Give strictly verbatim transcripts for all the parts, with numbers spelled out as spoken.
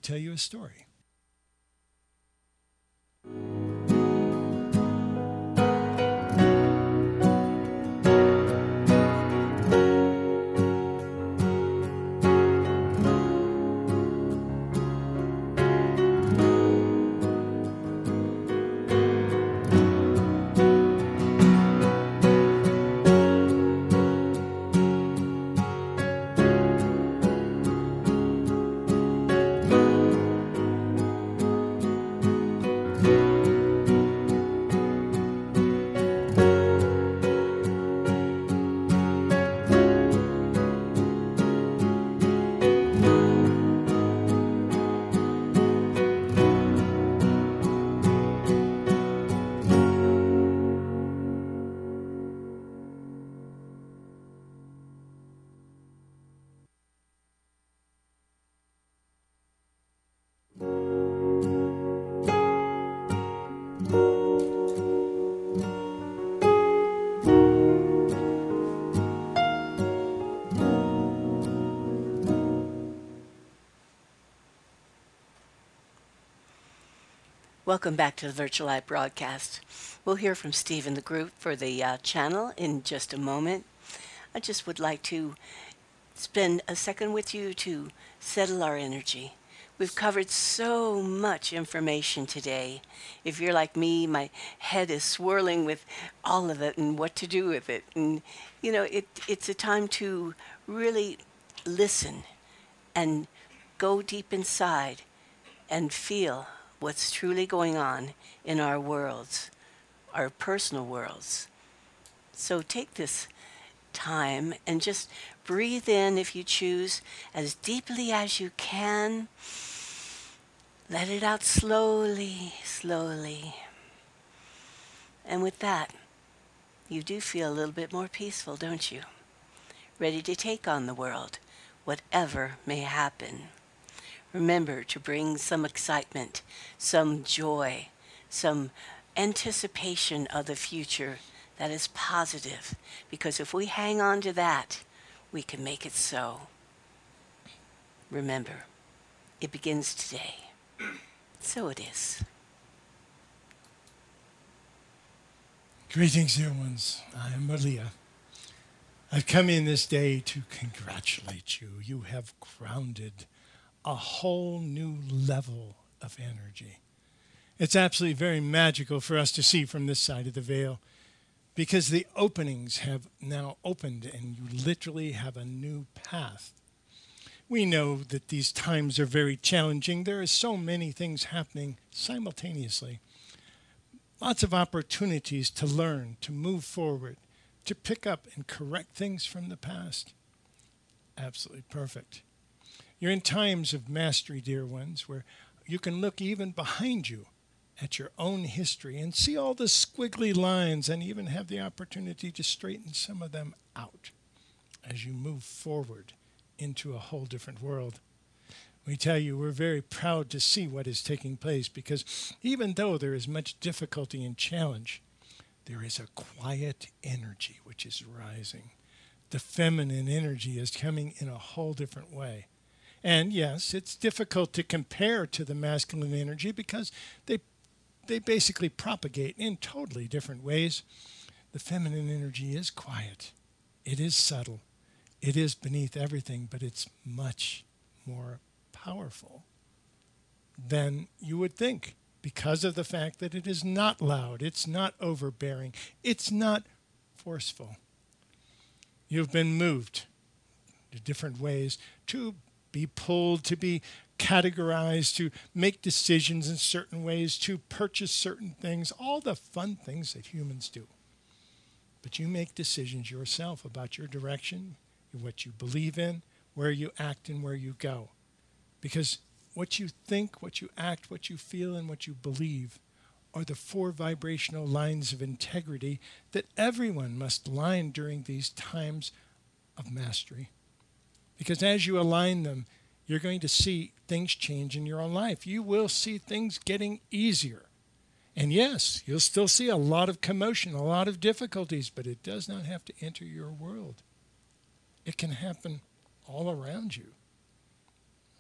tell you a story. Welcome back to the Virtual Live broadcast. We'll hear from Steve and the group for the uh, channel in just a moment. I just would like to spend a second with you to settle our energy. We've covered so much information today. If you're like me, my head is swirling with all of it and what to do with it. And, you know, it, it's a time to really listen and go deep inside and feel what's truly going on in our worlds, our personal worlds. So take this time and just breathe in, if you choose, as deeply as you can. Let it out slowly, slowly. And with that, you do feel a little bit more peaceful, don't you? Ready to take on the world, whatever may happen. Remember to bring some excitement, some joy, some anticipation of the future that is positive, because if we hang on to that, we can make it so. Remember, it begins today. So it is. Greetings, dear ones. I am Malia. I've come in this day to congratulate you. You have grounded a whole new level of energy. It's absolutely very magical for us to see from this side of the veil, because the openings have now opened and you literally have a new path. We know that these times are very challenging. There are so many things happening simultaneously. Lots of opportunities to learn, to move forward, to pick up and correct things from the past. Absolutely perfect. You're in times of mastery, dear ones, where you can look even behind you at your own history and see all the squiggly lines and even have the opportunity to straighten some of them out as you move forward into a whole different world. We tell you we're very proud to see what is taking place, because even though there is much difficulty and challenge, there is a quiet energy which is rising. The feminine energy is coming in a whole different way. And yes, it's difficult to compare to the masculine energy because they they basically propagate in totally different ways. The feminine energy is quiet. It is subtle. It is beneath everything, but it's much more powerful than you would think, because of the fact that it is not loud, it's not overbearing, it's not forceful. You've been moved to different ways to be pulled, to be categorized, to make decisions in certain ways, to purchase certain things, all the fun things that humans do. But you make decisions yourself about your direction, what you believe in, where you act and where you go. Because what you think, what you act, what you feel, and what you believe are the four vibrational lines of integrity that everyone must line during these times of mastery. Because as you align them, you're going to see things change in your own life. You will see things getting easier. And yes, you'll still see a lot of commotion, a lot of difficulties, but it does not have to enter your world. It can happen all around you.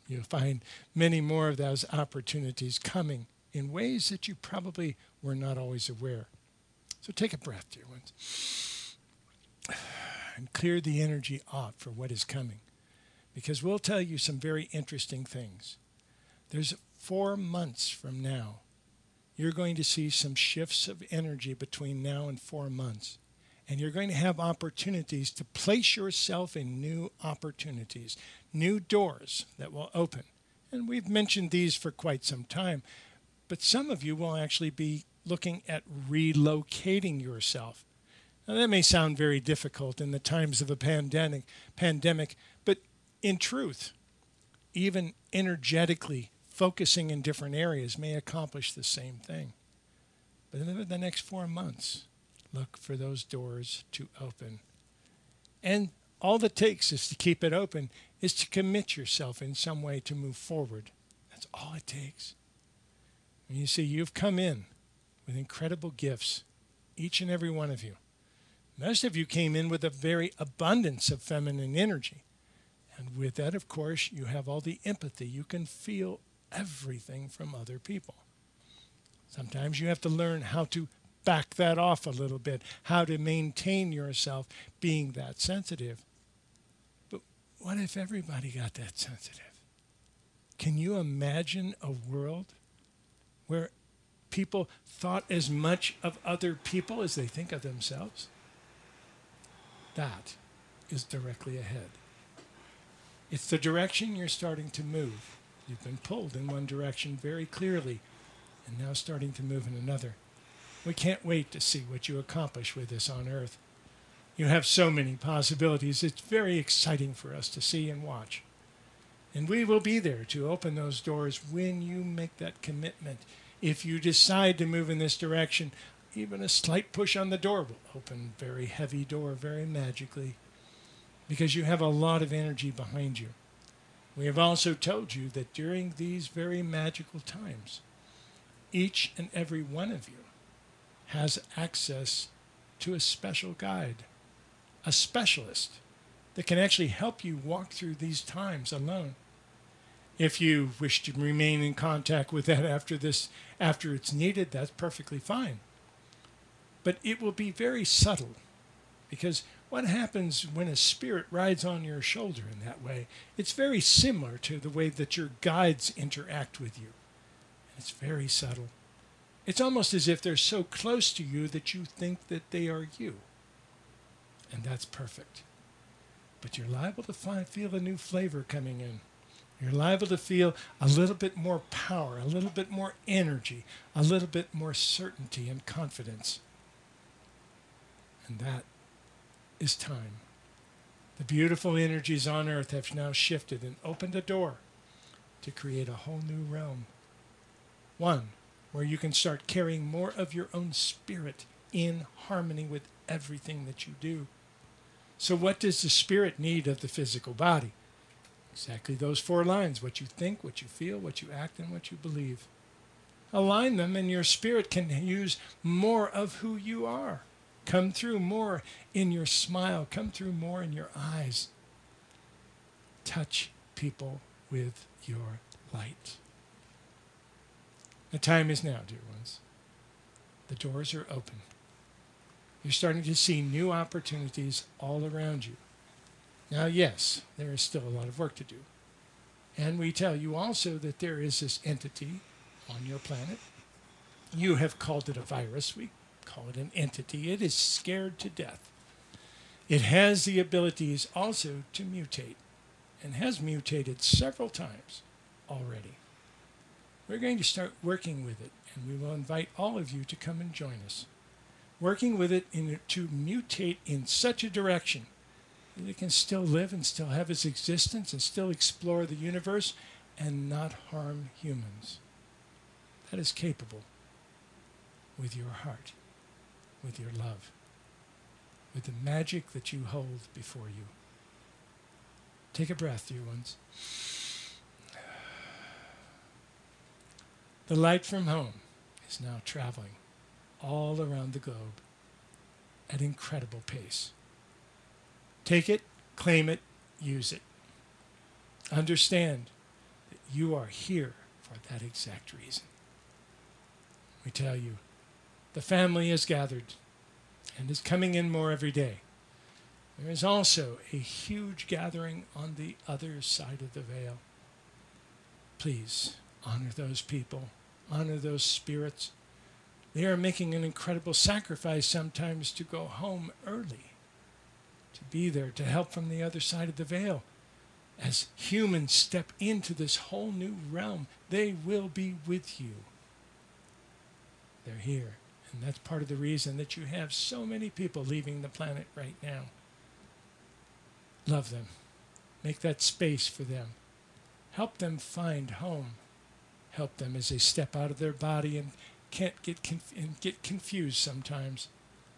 You'll find many more of those opportunities coming in ways that you probably were not always aware. So take a breath, dear ones, and clear the energy off for what is coming, because we'll tell you some very interesting things. There's four months from now. You're going to see some shifts of energy between now and four months. And you're going to have opportunities to place yourself in new opportunities, new doors that will open. And we've mentioned these for quite some time, but some of you will actually be looking at relocating yourself. Now, that may sound very difficult in the times of a pandemic, pandemic, but in truth, even energetically focusing in different areas may accomplish the same thing. But in the next four months, look for those doors to open. And all it takes is to keep it open, is to commit yourself in some way to move forward. That's all it takes. And you see, you've come in with incredible gifts, each and every one of you. Most of you came in with a very abundance of feminine energy. And with that, of course, you have all the empathy. You can feel everything from other people. Sometimes you have to learn how to back that off a little bit, how to maintain yourself being that sensitive. But what if everybody got that sensitive? Can you imagine a world where people thought as much of other people as they think of themselves? That is directly ahead. It's the direction you're starting to move. You've been pulled in one direction very clearly, and now starting to move in another. We can't wait to see what you accomplish with this on Earth. You have so many possibilities. It's very exciting for us to see and watch. And we will be there to open those doors when you make that commitment. If you decide to move in this direction, even a slight push on the door will open a very heavy door very magically, because you have a lot of energy behind you. We have also told you that during these very magical times, each and every one of you has access to a special guide, a specialist that can actually help you walk through these times alone. If you wish to remain in contact with that after this, after it's needed, that's perfectly fine. But it will be very subtle, because what happens when a spirit rides on your shoulder in that way, it's very similar to the way that your guides interact with you. It's very subtle. It's almost as if they're so close to you that you think that they are you. And that's perfect. But you're liable to find, feel a new flavor coming in. You're liable to feel a little bit more power, a little bit more energy, a little bit more certainty and confidence. And that is time. The beautiful energies on Earth have now shifted and opened a door to create a whole new realm. One where you can start carrying more of your own spirit in harmony with everything that you do. So what does the spirit need of the physical body? Exactly those four lines: what you think, what you feel, what you act, and what you believe. Align them, and your spirit can use more of who you are. Come through more in your smile. Come through more in your eyes. Touch people with your light. The time is now, dear ones. The doors are open. You're starting to see new opportunities all around you. Now, yes, there is still a lot of work to do. And we tell you also that there is this entity on your planet. You have called it a virus. We call it an entity. It is scared to death. It has the abilities also to mutate, and has mutated several times already. We're going to start working with it, and we will invite all of you to come and join us. Working with it in, to mutate in such a direction that it can still live and still have its existence and still explore the universe and not harm humans. That is capable with your heart, with your love, with the magic that you hold before you. Take a breath, dear ones. The light from home is now traveling all around the globe at incredible pace. Take it, claim it, use it. Understand you are here for that exact reason. We tell you, the family is gathered and is coming in more every day. There is also a huge gathering on the other side of the veil. Please honor those people, honor those spirits. They are making an incredible sacrifice sometimes to go home early, to be there, to help from the other side of the veil. As humans step into this whole new realm, they will be with you. They're here, and that's part of the reason that you have so many people leaving the planet right now. Love them. Make that space for them. Help them find home. Help them as they step out of their body and can't get conf- and get confused sometimes.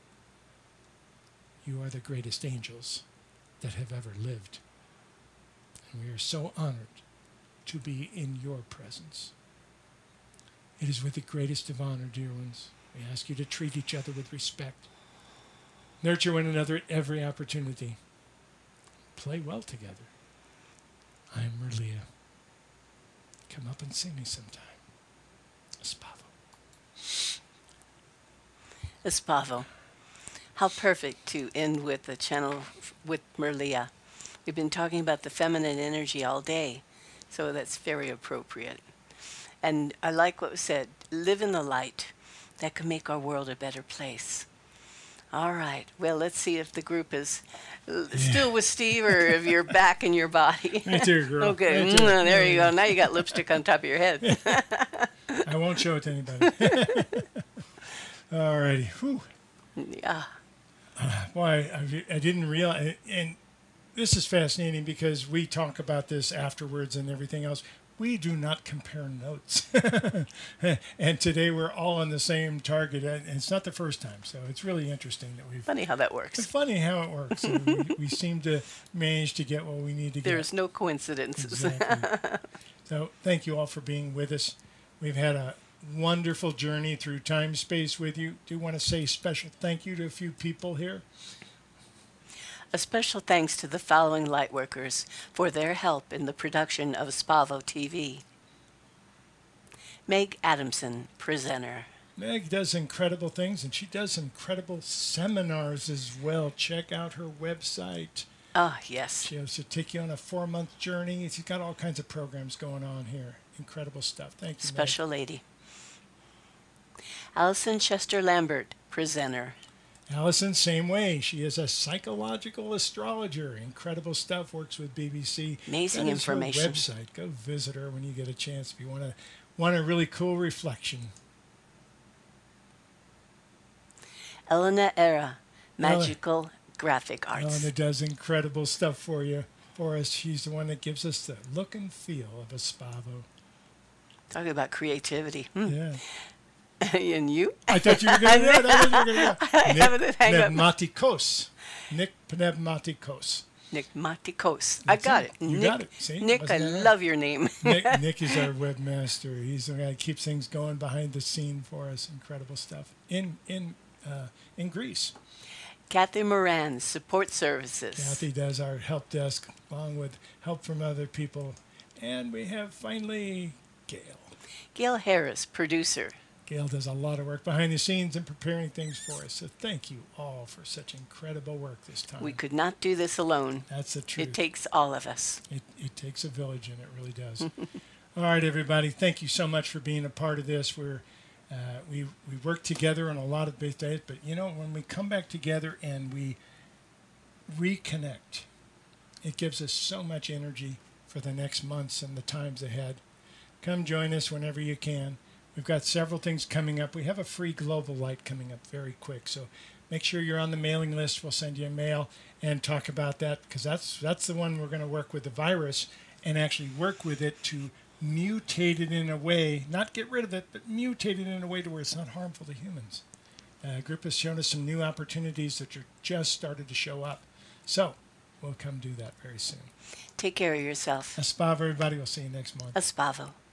You are the greatest angels that have ever lived. And we are so honored to be in your presence. It is with the greatest of honor, dear ones. We ask you to treat each other with respect. Nurture one another at every opportunity. Play well together. I am Merlia. Come up and see me sometime. Espavo. Espavo. How perfect to end with the channel with Merlia. We've been talking about the feminine energy all day, so that's very appropriate. And I like what was said, live in the light. That can make our world a better place. All right. Well, let's see if the group is yeah. still with Steve or if you're back in your body. Right there, girl. Okay. Right there. there you go. Now you got lipstick on top of your head. I won't show it to anybody. All righty. Whew. Yeah. Uh, boy, I, I didn't realize, and this is fascinating because we talk about this afterwards and everything else. We do not compare notes. And today we're all on the same target. And it's not the first time, so it's really interesting that we've... Funny how that works. It's funny how it works. So we, we seem to manage to get what we need to get. There's no coincidences. Exactly. So thank you all for being with us. We've had a wonderful journey through time space with you. Do want to say special thank you to a few people here. A special thanks to the following lightworkers for their help in the production of Espavo T V. Meg Adamson, presenter. Meg does incredible things, and she does incredible seminars as well. Check out her website. Ah, yes. She'll take you on a four-month journey. She's got all kinds of programs going on here. Incredible stuff. Thank you, Special Meg. lady. Allison Chester Lambert, presenter. Allison, same way. She is a psychological astrologer. Incredible stuff. Works with B B C. Amazing that is information. Her website. Go visit her when you get a chance if you want to want a really cool reflection. Elena Era, magical Ella, graphic arts. Elena does incredible stuff for you. For us, she's the one that gives us the look and feel of Espavo. Talking about creativity. Hmm. Yeah. And you? I thought you were going to do it. I thought you were going to do I have it hang up. Pneumatikos. Nick Pneumatikos. Nick Matikos. I got it. You Nick, got it. See? Nick, I right? love your name. Nick, Nick is our webmaster. He's the guy that keeps things going behind the scene for us. Incredible stuff. In in uh, in Greece. Kathy Moran, support services. Kathy does our help desk along with help from other people. And we have finally Gail. Gail Harris, producer. Gail does a lot of work behind the scenes and preparing things for us. So thank you all for such incredible work this time. We could not do this alone. That's the truth. It takes all of us. It, it takes a village, and it really does. All right, everybody. Thank you so much for being a part of this. We're uh, we we work together on a lot of big days, but you know when we come back together and we reconnect, it gives us so much energy for the next months and the times ahead. Come join us whenever you can. We've got several things coming up. We have a free global light coming up very quick, so make sure you're on the mailing list. We'll send you a mail and talk about that because that's that's the one we're going to work with the virus and actually work with it to mutate it in a way, not get rid of it, but mutate it in a way to where it's not harmful to humans. Uh, group has shown us some new opportunities that are just started to show up. So we'll come do that very soon. Take care of yourself. Espavo, everybody. We'll see you next month. Espavo.